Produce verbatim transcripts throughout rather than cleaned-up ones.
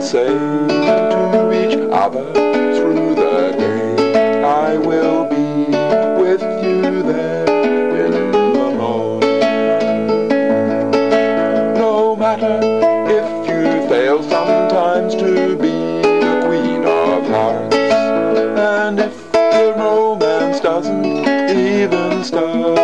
say to each other through the day, I will be with you there in the morning. No matter if you fail sometimes to be the queen of hearts, and if the romance doesn't even start,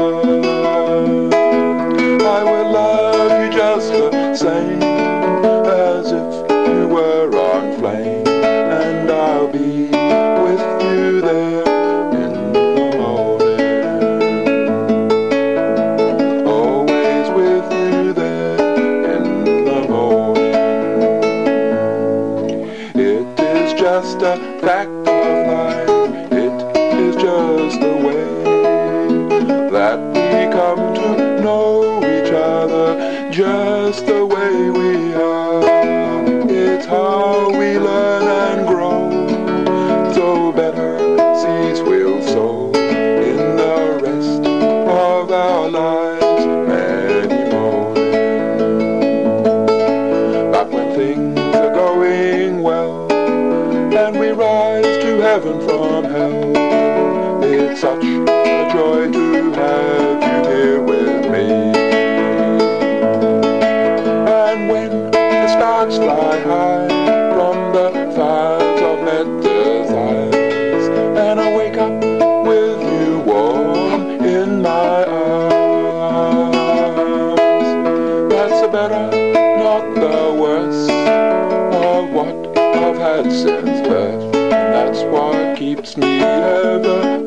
I will love you just the same, as if you were on flame, and I'll be with you there in the morning, always with you there in the morning. It is just a fact of life, it is just the way that we come to know each other, just the way we are. It's how we learn and grow, so better seeds will sow in the rest of our lives, many more. But when things are going well, and we rise to heaven from hell, it's such a joy to have you here with me. And when the sparks fly high from the fires of met desires, and I wake up with you warm in my arms, that's the better, not the worse, of what I've had since birth. That's what keeps me ever